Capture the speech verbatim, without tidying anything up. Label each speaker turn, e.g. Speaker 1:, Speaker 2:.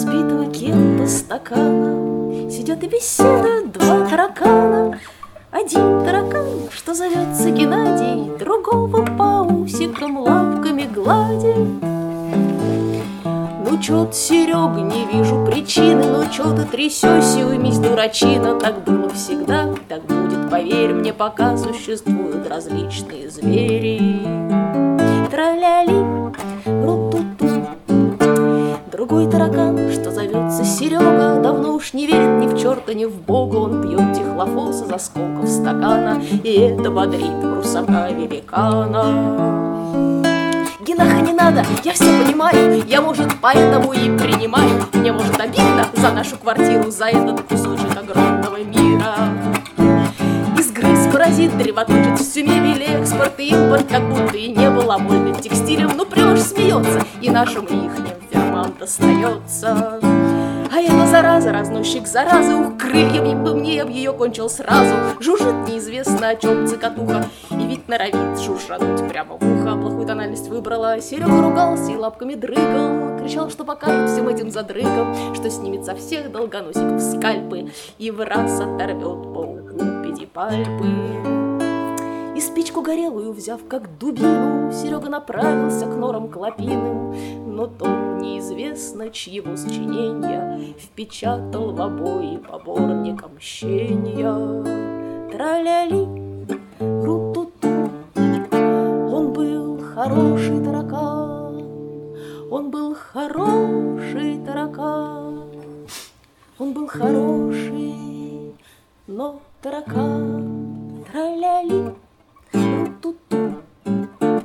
Speaker 1: разбитого кем-то стакана сидят и беседуют два таракана. Один таракан, что зовется Геннадий, другого по усикам лапками гладит. Ну чё-то, Серега, не вижу причины, ну чё ты трясёшься, уймись, дурачина. Так было всегда, так будет, поверь мне, пока существуют различные звери. Тра-ля-ли, ру-ту-ту. Другой таракан, что зовется Серега, давно уж не верит ни в черта, ни в бога. Он пьет дихлофос из осколков стакана, и это бодрит русака великана. Генаха, не надо, я все понимаю, я, может, поэтому и принимаю. Мне, может, обидно за нашу квартиру, за этот кусочек огромного мира. Изгрыз, паразит, древоточит всю мебель, экспорт и импорт, как будто и не было вольным текстилем. Ну прям аж смеется, и нашим ихним фермам достается. А эта зараза, разносчик заразы, ух, крыльями бы мне, я б ее кончил сразу. Жужжит неизвестно о чем цикатуха, и ведь норовит жужжануть прямо в ухо. Плохую тональность выбрала, Серега ругался и лапками дрыгал. Кричал, что покажет всем этим задрыгам, что снимет со всех долгоносиков скальпы и в раз оторвет пауку педипальпы. И спичку горелую взяв как дубину, Серега направился к норам клопиным, но том неизвестно чьего сочинения впечатал в обои поборник мщения. Тра-ля-ли, ру-ту-ту. Он был хороший таракан, он был хороший таракан, он был хороший, но таракан. Тра-ля-ли.